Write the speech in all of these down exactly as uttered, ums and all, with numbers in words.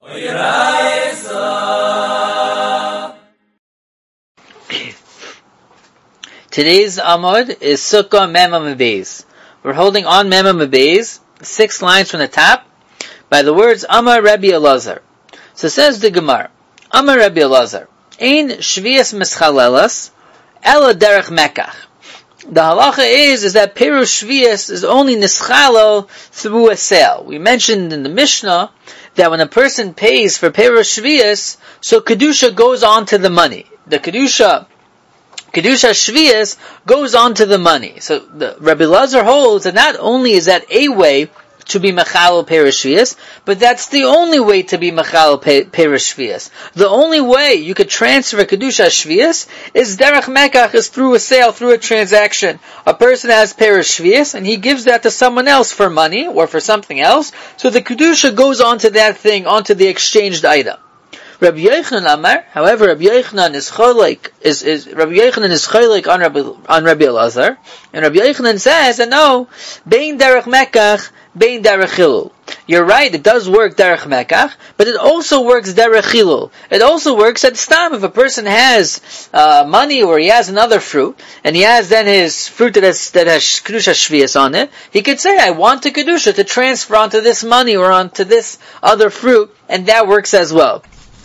Today's Amud is Sukkah Mem Amud Beis. We're holding on Mem Amud Beis, six lines from the top, by the words Amar Rabbi Elazar. So says the Gemara, Amar Rabbi Elazar, Ein Shvias Meschalelas, Ela Derech Mekach. The halacha is, is that Perush Shvias is only Nischalo through a sale. We mentioned in the Mishnah that when a person pays for Perush Shvias, so Kedusha goes on to the money. The Kedusha Kedusha Shvias goes on to the money. So the Rabbi Elazar holds that not only is that a way to be Mechalo Perush Shvias, but that's the only way to be Mechalo Perush Shvias. The only way you could transfer Kedusha Shvias is Derech Mekach, is through a sale, through a transaction. A person has Perush Shvias, and he gives that to someone else for money, or for something else, so the Kedusha goes onto that thing, onto the exchanged item. Rabbi Yochanan Amar, however, Rabbi Yochanan is cholik, is, is, Rabbi Yochanan is cholik on Rabbi, on Rabbi Elazar, and Rabbi Yochanan says that no, Bein Derech Mekach, Bein Derech Chilul. You're right, it does work Derech Mekach, but it also works Derech Chilul. It also works at Stam. If a person has uh, money, or he has another fruit, and he has then his fruit that has, that has Kedusha Shvias on it, he could say, I want the Kedusha to transfer onto this money, or onto this other fruit, and that works as well.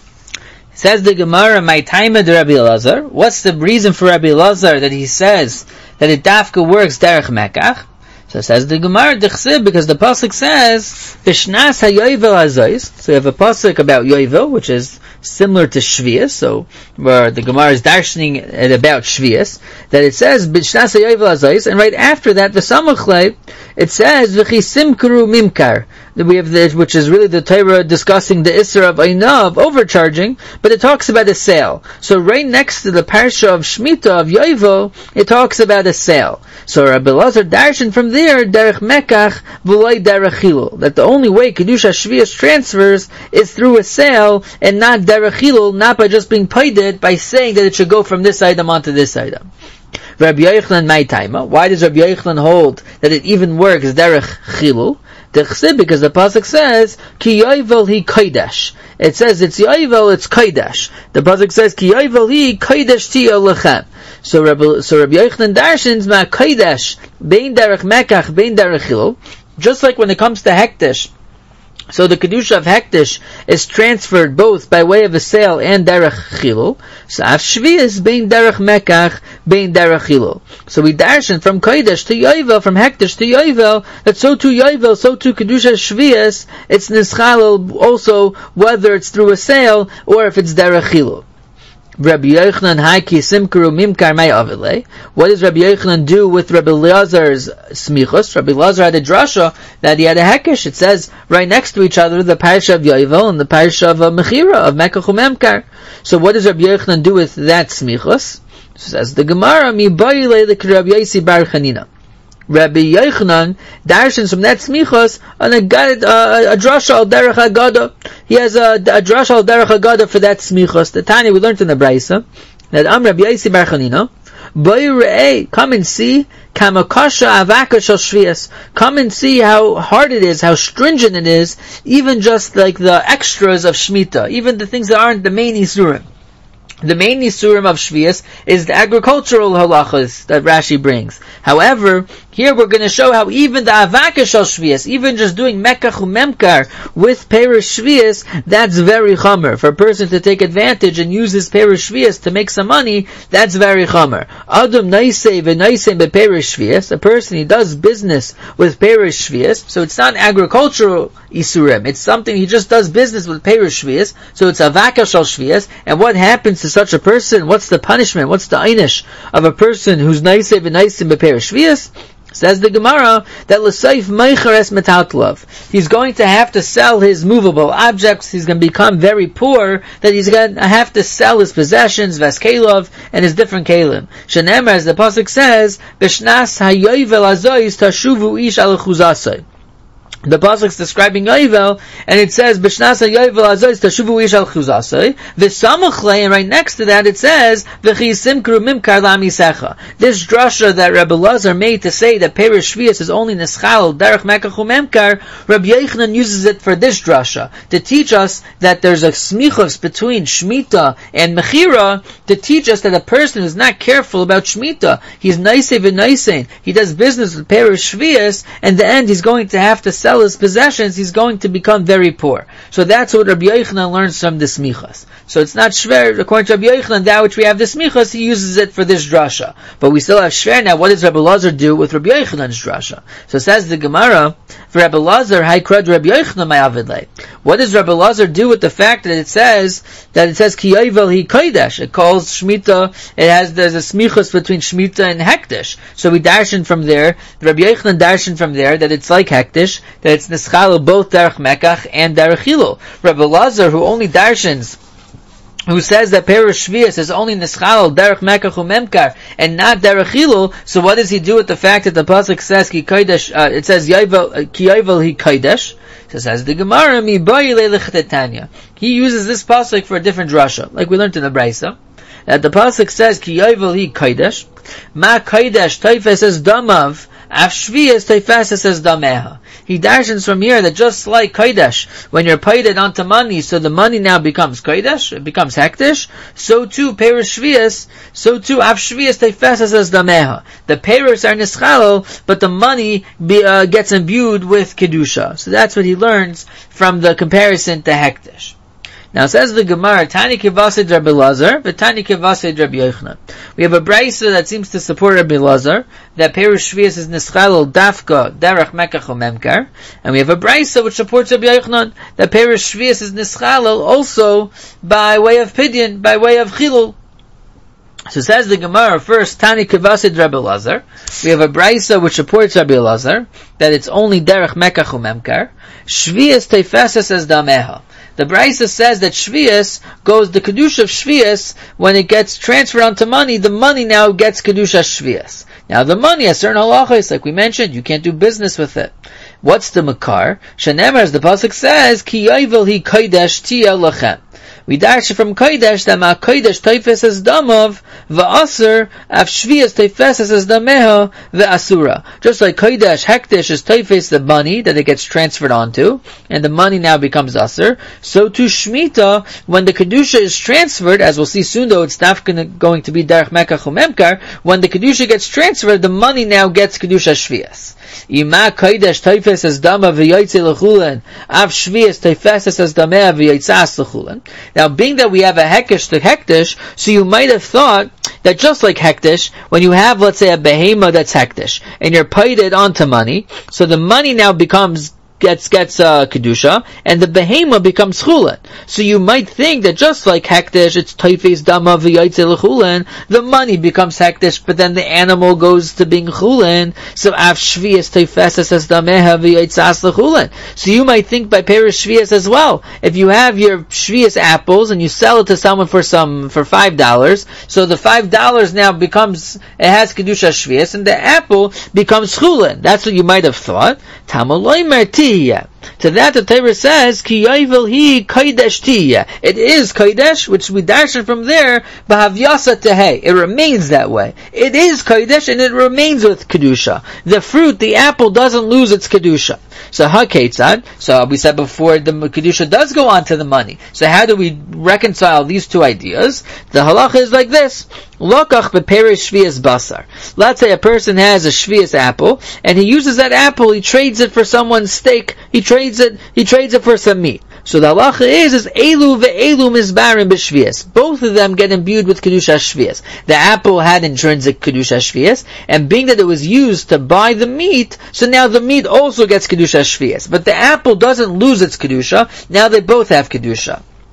Says the Gemara, my time of Rabbi Elazar. What's the reason for Rabbi Elazar that he says that it dafka works Derech Mekach? So says the Gemara, Dechsib, because the pasuk says Bishnas haYovel Hazois. So you have a pasuk about Yovel, which is similar to Shvias. So where the Gemara is darshaning it about Shvias, that it says Bishnas haYovel Hazois, and right after that, the Samachlei, it says V'chisimkru Mimkar. We have this, which is really the Torah discussing the Isra of Aina, of overcharging, but it talks about a sale. So right next to the Parsha of Shemitah, of Yovel, it talks about a sale. So Rabbi Elazar darshan from there, Derech Mekach, V'loi Derech Chilul, that the only way Kedusha Shvias transfers is through a sale, and not Derech Chilul, not by just being paided, by saying that it should go from this item onto this item. Rabbi Yochanan my taima. Why does Rabbi Yochanan hold that it even works Derech Chilul? Because the pasuk says Ki Yovel hi Kodesh. It says it's Yovel, it's Kodesh. The pasuk says Ki Yovel hi Kodesh tiya lechem. So Rabbi, so Rabbi Yochanan darshins ma Kodesh bein Derech Mekach bein Derech Chilul. Just like when it comes to Hektish, so the Kedusha of Hektish is transferred both by way of a sale and Derech Chilul. So Av Shvias bein Derech Mekach bein Derech Chilul. So we darshan from Kodesh to Yovel, from Hektish to Yovel, that so too Yovel, so too Kedusha Shvias, it's Nischalel also, whether it's through a sale or if it's Derech Chilul. Rabbi Yochanan Haiki Simkaru Mimkar May Avile. What does Rabbi Yochanan do with Rabbi Elazar's smichos? Rabbi Elazar had a drasha that he had a hekesh. It says right next to each other the parsha of Yovel and the parsha of uh, Mechira, of Mekach Memkar. So what does Rabbi Yochanan do with that smichos? Says the Gemara, Mi Bayile the Rabbi Yosi Bar Chanina. Rabbi Yochanan darshans from that smichos on a, uh, a drasha al derech agada. He has a, a drasha al derech agada for that smichos. The Tanya we learned in the Braisa that Am Rabbi Yosi Bar Chanina, Boi re'ei, come and see kamakasha avaka shel shvias. Come and see how hard it is, how stringent it is, even just like the extras of Shemitah, even the things that aren't the main isurim. The main Yisurim of Shvias is the agricultural halachas that Rashi brings. However, here we're going to show how even the Avaka Shal Shvias, even just doing Mekach Memkar with Perush Shvias, that's very chamer. For a person to take advantage and use his Perush Shvias to make some money, that's very chamer. Adam Naisei v'Naisei bePerush Shvias, a person he does business with Perush Shvias, so it's not agricultural Yisurim, it's something he just does business with Perush Shvias, so it's Avaka Shal Shvias, and what happens to such a person? What's the punishment? What's the einish of a person who's Naisei v'Naisei bePerush Shvias? Says the Gemara that l'seif meicheres metaltlav. He's going to have to sell his movable objects. He's going to become very poor. That he's going to have to sell his possessions, veskelov, and his different kelim. Shenemar, as the pasuk says, b'shnas hayovel azois tashuvu ish al chuzasai. The pasuk is describing Yovel, and it says, "B'shnasa Yovel azois tashuvu ish al chuzasei." V'samachlei, and right next to that it says, "V'chi simkru mimkar lamisecha." This drasha that Rebbe Lazar made to say that Perish Shvius is only neschal derech mekach umemkar, Rabbi Yochanan uses it for this drasha to teach us that there's a smichos between shmita and mechira, to teach us that a person is not careful about shmita. He's naisei v'naisein. He does business with Perish Shvius, and in the end he's going to have to sell his possessions, he's going to become very poor. So that's what Rabbi Yochanan learns from the smichas. So it's not shver, according to Rabbi Yochanan, that which we have the smichas, he uses it for this drasha. But we still have shver. Now what does Rabbi Lazar do with Rabbi Yochanan's drasha? So says the Gemara, for Rabbi Lazar, hay krad Rabbi Yochanan ma'avidlei. What does Rabbi Lazar do with the fact that it says, that it says, ki yovel hi kodesh? It calls shmita, it has, there's a smichas between shmita and hektish. So we darshan from there, Rabbi Yochanan darshan from there, that it's like hektish, that it's neschalo both derech mekach and derech hilul. Rabbi Lazar, who only darshans, who says that Perish Shvius is only neschalo derech mekach umemkar and not derech hilul, so what does he do with the fact that the pasuk says ki kodesh? Uh, it says yovel ki yovel hi kodesh. So says the Gemara, mi bayile lechetanya. He uses this pasuk for a different drasha, like we learned in the Brisa. That the pasuk says ki yovel hi kodesh, ma kodesh teifes es damav. Af Shvius teifes says dameha. He darshans from here that just like Kodesh, when you're paid it onto money, so the money now becomes Kodesh, it becomes hektish, so too Perish Shvius, so too Af Shvius teifes says dameha. The Perish are nischalo, but the money be, uh, gets imbued with Kedusha. So that's what he learns from the comparison to hektish. Now says the Gemara, Tani Kivasid Rabbi Lazar, but Tani Kivasid Rabbi Yochanan. We have a brisa that seems to support Rabbi Lazar, that Perish Shvius is Nischalel Dafka Derech Mekach Umemkar, and we have a brisa which supports Rabbi Yochanan, that Perish Shvius is Nischalel also by way of Pidyon, by way of Chilul. So says the Gemara, first, Tani Kivasid Rabbi Lazar. We have a brisa which supports Rabbi Lazar, that it's only Derech Mekach Umemkar. Shvius Teifeses as Dameha. The Brisa says that Shvius goes, the Kedusha of Shvius, when it gets transferred onto money, the money now gets Kedusha Shvius. Now the money has certain halachos, like we mentioned, you can't do business with it. What's the Makar? Shenemar, as the Pasuk says, Ki yovel hi kodesh tia lachem. We dash from Kodesh that ma Kodesh teifes as damav va'asur af Shvius teifes as dameha ve'asura. Just like Kodesh hektish is teifes the money that it gets transferred onto, and the money now becomes asur. So too Shemitah, when the kedusha is transferred, as we'll see soon, though it's not going to be derech mekach umemkar, when the kedusha gets transferred, the money now gets kedusha Shvius. Ima Kodesh teifes as damav v'yoytze l'chulen af Shvius teifes as dameha v'yoytzas l'chulen. Now, being that we have a hekesh to hektish, so you might have thought that just like hektish, when you have, let's say, a behema that's hektish, and you're paid it onto money, so the money now becomes gets gets uh, kedusha, and the behema becomes chulin. So you might think that just like hektish, it's teifes dama v'yaitze l'chulin, the money becomes hektish, but then the animal goes to being chulin. So af shvius teifes as dameha v'yaitzas l'chulin. So you might think by perish shvius as well. If you have your shvius apples and you sell it to someone for some for five dollars, so the five dollars now becomes, it has kedusha shvius, and the apple becomes chulin. That's what you might have thought. Tamaloy merti. To that the Torah says, Ki yovel hi kodesh tiya. It is kodesh, which we darshan from there, b'havyasa tehei. It remains that way. It is kodesh, and it remains with kedusha. The fruit, the apple, doesn't lose its kedusha. So haketzad. So we said before, the kedusha does go on to the money. So how do we reconcile these two ideas? The halacha is like this. Lokach beperish shvius basar. Let's say a person has a shvius apple, and he uses that apple, he trades it for someone's steak, he trades it, he trades it for some meat. So the halacha is, is elu ve'elu mizbarim b'shvius. Both of them get imbued with kedusha shvius. The apple had intrinsic kedusha shvius, and being that it was used to buy the meat, so now the meat also gets kedusha shvius. But the apple doesn't lose its kedusha, now they both have kedusha.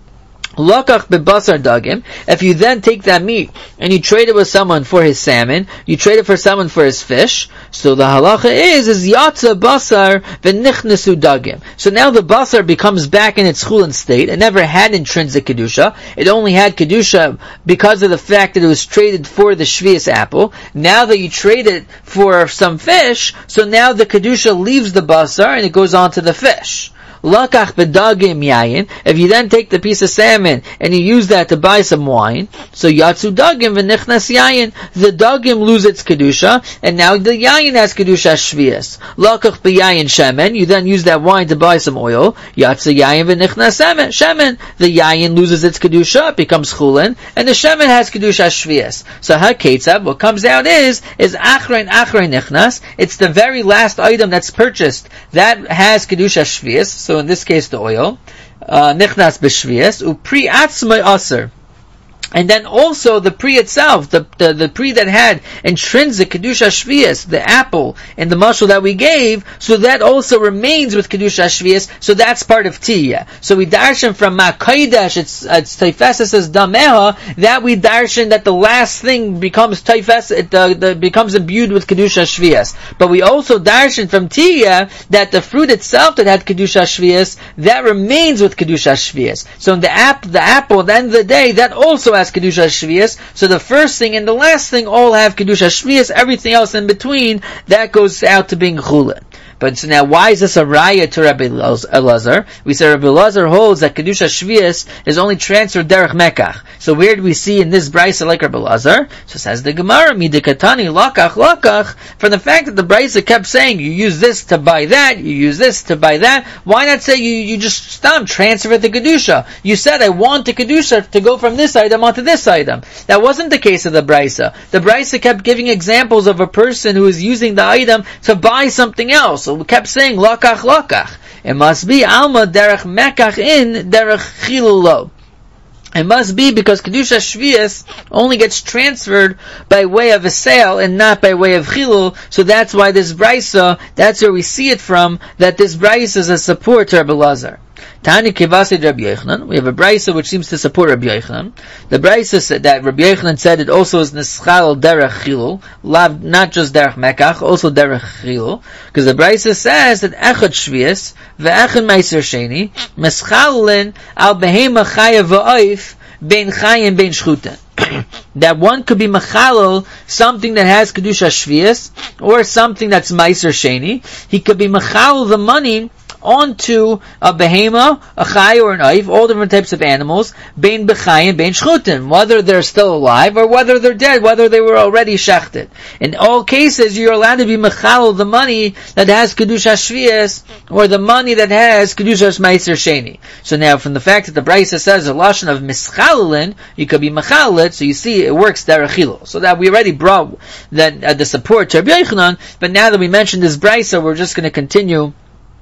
Lakach bebasar dagim. If you then take that meat and you trade it with someone for his salmon, you trade it for someone for his fish. So the halacha is is yatsa basar v'nichnesu dagim. So now the basar becomes back in its chulin state. It never had intrinsic kedusha. It only had kedusha because of the fact that it was traded for the shvius apple. Now that you trade it for some fish, so now the kedusha leaves the basar and it goes on to the fish. Lakach bedagim yayin. If you then take the piece of salmon and you use that to buy some wine, so yatsu dagim v'nichnas yayin. The dagim lose its kedusha, and now the yayin has kedusha shvius. Lakach beyayin shemen. You then use that wine to buy some oil. Yatsu yayin v'nichnas shemen. The yayin loses its kedusha, it becomes chulin, and the shemen has kedusha shvius. So haketzav, what comes out is is achrein achrein nichnas. It's the very last item that's purchased that has kedusha shvius. So in this case, the oil, nichnas b'shvius, upri atzmai aser. And then also the pri itself, the, the, the pri that had intrinsic Kedusha Shvius, the apple and the mashal that we gave, so that also remains with Kedusha Shvius, so that's part of Tiyah. So we darshan from Ma'kaidash, it's, it's Taifesis as Dameha, that we darshan that the last thing becomes Taifes, it uh, the, becomes imbued with Kedusha Shvius. But we also darshan from Tiyah that the fruit itself that had Kedusha Shvius, that remains with Kedusha Shvius. So in the, app, the apple, at the end of the day, that also has Kedusha Shvius. So the first thing and the last thing all have Kedusha Shvius. Everything else in between, that goes out to being Chulin. But so now, why is this a raya to Rabbi Elazar? We say Rabbi Elazar holds that Kedusha Shvius is only transferred derech mekach. So where do we see in this brisa like Rabbi Elazar? So says the Gemara, midikatani lakach lakach. From the fact that the brisa kept saying, you use this to buy that, you use this to buy that, why not say you, you just stop, transfer it to Kedusha? You said, I want the Kedusha to go from this item onto this item. That wasn't the case of the brisa. The brisa kept giving examples of a person who is using the item to buy something else. So we kept saying lakach lakach. It must be alma derech mekach in derech chilulo. It must be because Kedusha Shvius only gets transferred by way of a sale and not by way of chilul. So that's why this brisa, that's where we see it from, that this brisa is a support to Rabbi Elazar. Tani Kivasi Rabbi Yochanan. We have a brisa which seems to support Rabbi Yochanan. The brisa said that Rabbi Yochanan said it also is neschal derech chilul, not just derech mekach, also derech chilul, because the brisa says that echad shvius ve'echad meiser sheni meschalin al behema chaya v'oif bein chayim bein shchuta. That one could be machalal something that has kedusha shvius or something that's meiser sheni. He could be machalal the money onto a behema, a chay or an oif, all different types of animals, bein b'chayim, bein shchutim, whether they're still alive or whether they're dead, whether they were already shechted. In all cases, you're allowed to be mechalal the money that has kedusha shvius or the money that has kedusha meiser sheni. So now, from the fact that the brisa says a lashon of mischalin, you could be mechalit, so you see it works derechilo. So that we already brought that uh, the support to Rabbi Yochanan, but now that we mentioned this brisa, we're just going to continue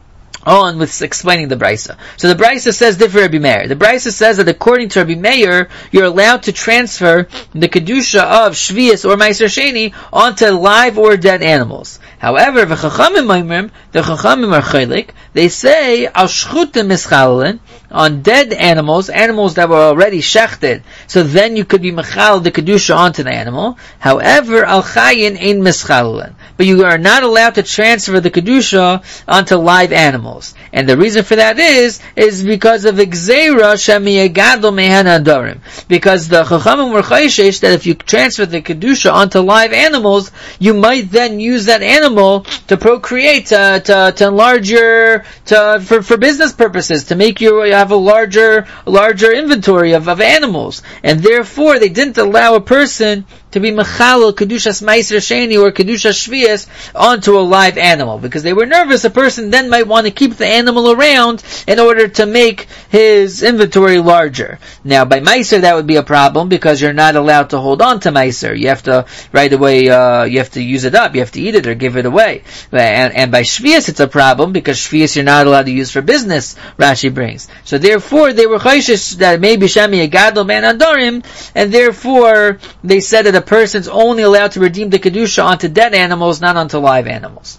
on with explaining the brisa. So the brisa says different Rabbi Meir. The brisa says that according to Rabbi Meir, you're allowed to transfer the kedusha of shvius or meiser sheni onto live or dead animals. However, the chachamim the chachamim are chaylik. They say al shchutim mischalin on dead animals, animals that were already shechted. So then you could be mechal the kedusha onto the animal. However, al chayin ein mischalin. But you are not allowed to transfer the kedusha onto live animals. And the reason for that is, is because of Gzeira Shemiyagadol Mehen Adorim. Because the Chachamim were chayshish that if you transfer the Kedusha onto live animals, you might then use that animal to procreate, to, to, to enlarge your, to, for, for business purposes, to make you have a larger, larger inventory of, of animals. And therefore, they didn't allow a person to be mechalal kedushas meiser sheni or kedusha shvius onto a live animal, because they were nervous a person then might want to keep the animal around in order to make his inventory larger. Now by meiser that would be a problem, because you're not allowed to hold on to meiser. You have to right away uh, you have to use it up, you have to eat it or give it away. And, and by shvius it's a problem, because shvius you're not allowed to use for business, Rashi brings. So therefore they were chayshish that maybe shami yagadol man adorim, and therefore they said that a person's only allowed to redeem the kedusha onto dead animals, not onto live animals.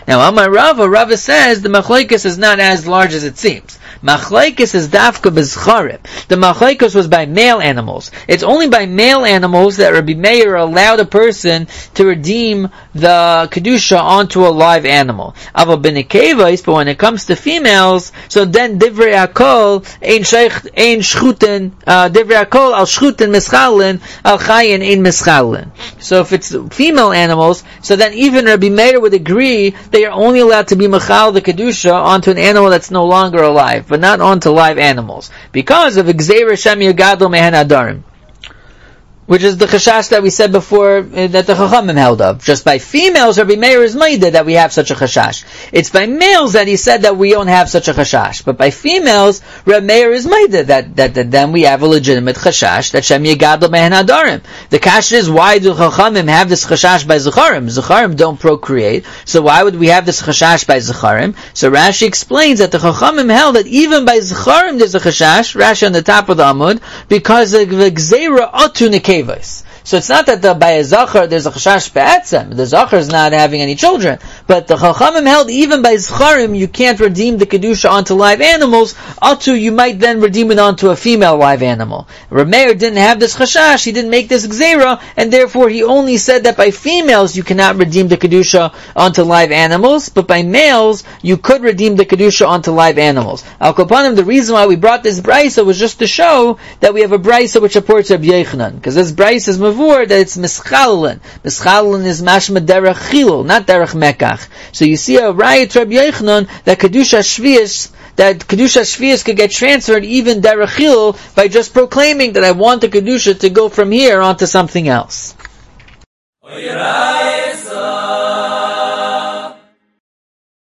Now, Amar Rava, Rava says the machlokes is not as large as it seems. Machlokes is dafka b'zcharim. The machlokes was by male animals. It's only by male animals that Rabbi Meir allowed a person to redeem the kedusha onto a live animal. Aval b'nekevos, but when it comes to females, so then divrei hakol ein sheich ein shchuten uh, divrei hakol al shchuten mischalin al chayin ein mischalin. So if it's female animals, so then even Rabbi Meir would agree they are only allowed to be mechal the kedusha onto an animal that's no longer alive, but not onto live animals, because of Gzeira Shem Yagadol Mehen Adarim, which is the chashash that we said before uh, that the Chachamim held of. Just by females, Rabbi Meir is maida that we have such a chashash. It's by males that he said that we don't have such a chashash. But by females, Rabbi Meir is maida that, that, that then we have a legitimate chashash that Shem Yegadol Mehen Adarim. The question is, why do Chachamim have this chashash by Zecharim? Zecharim don't procreate, so why would we have this chashash by Zecharim? So Rashi explains that the Chachamim held that even by Zecharim there's a chashash, Rashi on the top of the Amud, because of the Gzeira Atu Nekevos. So it's not that the, by a Zachar there's a Chashash Be'etzem. The Zachar is not having any children. But the Chachamim held even by Zacharim you can't redeem the Kedusha onto live animals. Atu, you might then redeem it onto a female live animal. Rameir didn't have this Chashash, he didn't make this Gzeira, and therefore he only said that by females you cannot redeem the Kedusha onto live animals, but by males you could redeem the Kedusha onto live animals. Al Kopanim, the reason why we brought this Braisa was just to show that we have a Braisa which supports Rabbi Yechanan, because this Braisa is mavur that it's mischalin. Mischalin is mashma derech chilul, not derech mekach. So you see a riot Rabbi Yechanan that kedusha shvius, that kedusha shvius could get transferred even derech chilul by just proclaiming that I want the kedusha to go from here onto something else.